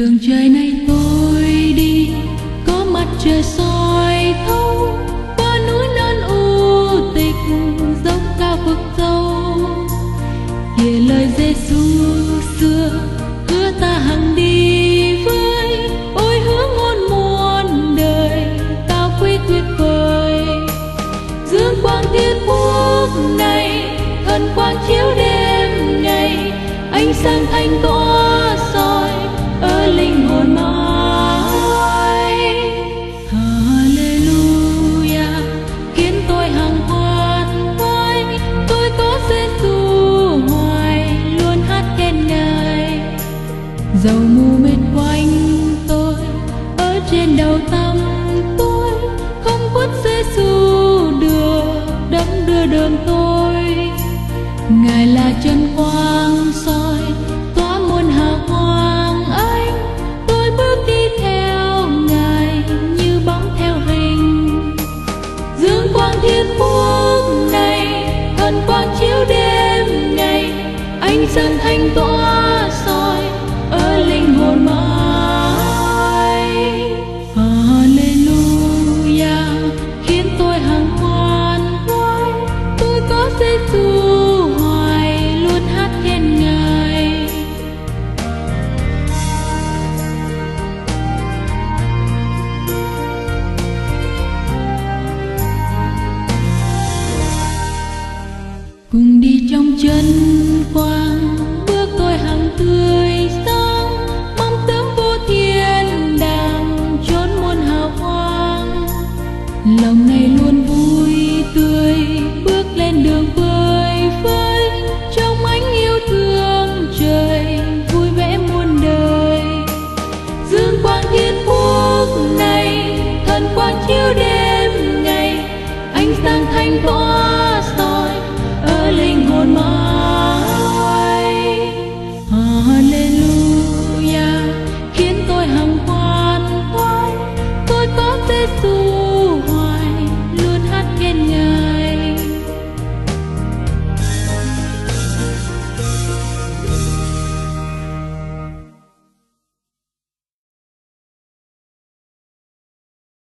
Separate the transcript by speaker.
Speaker 1: đường trời này tôi đi, có mặt trời soi thấu qua núi non u tịch, dốc cao vực sâu. Kìa lời Giêsu xưa hứa ta hằng đi với, ôi hứa ngôn muôn đời cao quý tuyệt vời. Dương quang thiên quốc này thần quang chiếu đêm ngày, ánh sáng thanh tỏa soi ở linh hồn mãi. Hallelujah khiến tôi hằng hoan hoài, tôi có Giêsu hoài luôn hát khen Ngài. Dầu mù mệt quanh tôi ở trên đầu tâm tôi, không khuất Giêsu được đắm đưa đường tôi. Ngài là chân quang soi tỏa muôn hào quang ánh, tôi bước đi theo Ngài như bóng theo hình. Dương quang thiên quốc này thần quang chiếu đêm ngày, ánh sáng thanh tỏa soi ở linh hồn mãi. Hallelujah khiến tôi hằng hoan hoài, tôi có Giêsu hoài luôn hát khen Ngài. Cùng đi trong chân quang, bước tôi hằng tươi sáng, mong sớm vô thiên đàng chốn muôn hào quang. Lòng này luôn vui tươi bước lên đường